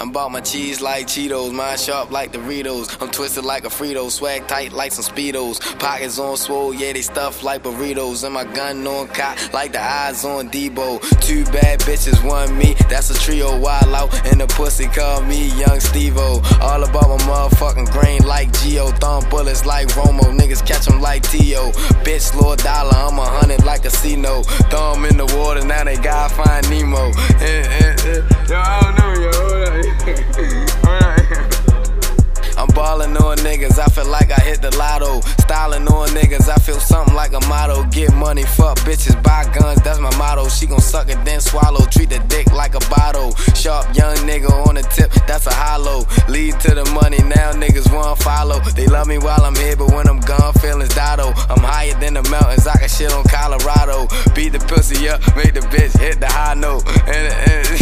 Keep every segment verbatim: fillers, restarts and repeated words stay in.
I'm about my cheese like Cheetos, mine sharp like Doritos. I'm twisted like a Frito, swag tight like some Speedos. Pockets on swole, yeah, they stuffed like burritos. And my gun on cock like the eyes on Debo. Two bad bitches, one me, that's a trio. Wild out, and the pussy call me Young Steve-O. All about my motherfucking grain like Geo. Thumb bullets like Romo, niggas catch them like T O. Bitch, Lord Dollar, I'm a hundred like a C-No. Thumb in the water, now they gotta find Nemo. Yo, I don't know, yo, hold on. I'm ballin' on niggas, I feel like I hit the lotto. Stylin' on niggas, I feel something like a motto. Get money, fuck bitches, buy guns, that's my motto. She gon' suck it, then swallow, treat the dick like a bottle. Sharp young nigga on the tip, that's a hollow. Lead to the money, now niggas wanna follow. They love me while I'm here, but when I'm gone, feelings dotto. I'm higher than the mountains, I can shit on Colorado. Beat the pussy up, make the bitch hit the high note. And, and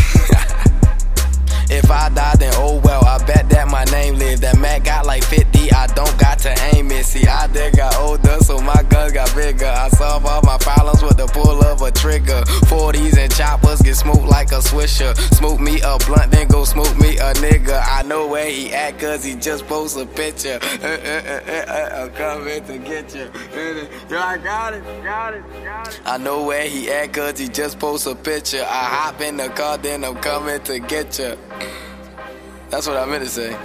if I die, then oh well, I bet that my name live. That Mac got like fifty, I don't got to aim it. See, I did got older, so my guns got bigger. I solve all my problems with the pull of a trigger. forties and choppers get smoked like a swisher. Smoke me a blunt, then go smoke me a nigga. I know where he at, cause he just post a picture. Uh, uh, uh, uh, I'm coming to get you. Yo, I got it, got it, got it. I know where he at, cause he just post a picture. I hop in the car, then I'm coming to get you. That's what I meant to say.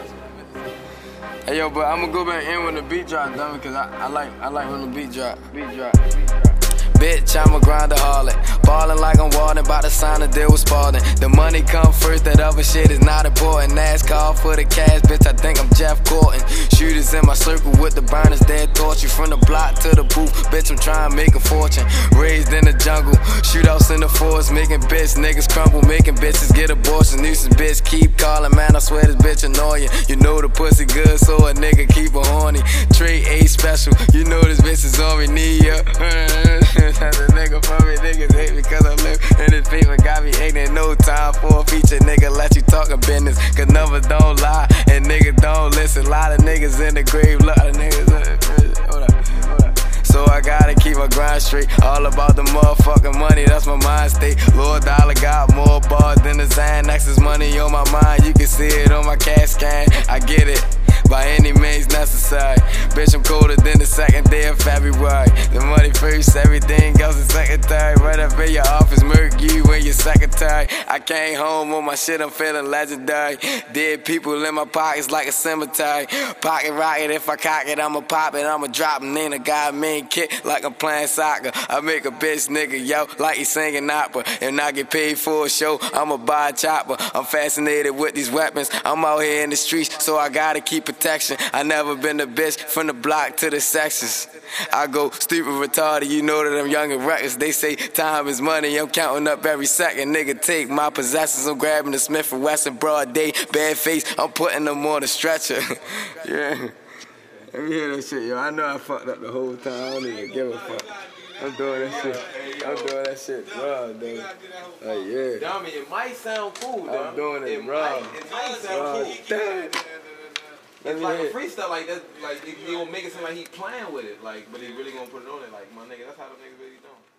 Hey yo, but I'm gonna go back in when the beat drop, dummy, cause I, I like I like when the beat drop. Beat drop. Bitch, I'm a grinder harlot. Ballin' like I'm Walden, bout to sign a deal with Spalding. The money come first, that other shit is not important. NASCAR for the cash, bitch, I think I'm Jeff Gordon. Shooters in my circle with the burners, dead torch you from the block to the booth. Bitch, I'm trying to make a fortune. Raised in the jungle, shootouts in the forest, making bitch niggas crumble, making bitches get abortions. Nuisance bitch, keep calling, man, I swear this bitch annoying. You know the pussy good, so a nigga keep her horny. Trade A special, you know this bitch is on me, knee up. That's a nigga for me, niggas hate me cause I live in this paper. Got me ignorant, no time for a feature. Nigga let you talkin' business, cause numbers don't lie and niggas don't listen. Lot of niggas in the grave, lot of niggas in the prison. Hold up, hold up. So I gotta keep my grind straight. All about the motherfucking money, that's my mind state. Lord Dollar got more bars than the Xanax. Money on my mind, you can see it on my cash scan. I get it, by any means necessary. Bitch, I'm colder than the second day of February. The money first, everything else is secondary. Right up in your office, murk you when you're secretary. I came home on my shit, I'm feeling legendary. Dead people in my pockets like a cemetery. Pocket rocket, if I cock it, I'ma pop it, I'ma drop it. Then I got a mean kick like I'm playing soccer. I make a bitch nigga, yo, like he singing opera. And I get paid for a show, I'ma buy a chopper. I'm fascinated with these weapons, I'm out here in the streets, so I gotta keep protection. I never been a bitch from the block to the sections. I go stupid retarded, you know that I'm young and reckless. They say time is money, I'm counting up every second. Nigga, take my possessions, I'm grabbing the Smith and Wesson broad day. Bad face, I'm putting them on the stretcher. Yeah. Let me hear that shit, yo. I know I fucked up the whole time, I don't even give a fuck. I'm doing that shit. I'm doing that shit raw, dude. Like, yeah. Dummy, it might sound cool, though. I'm doing it, it raw. Might, it might sound cool. Damn. It's like a freestyle, like that, like he gonna make it seem like he playing with it, like, but he really gonna put it on it, like my nigga. That's how the niggas really doing.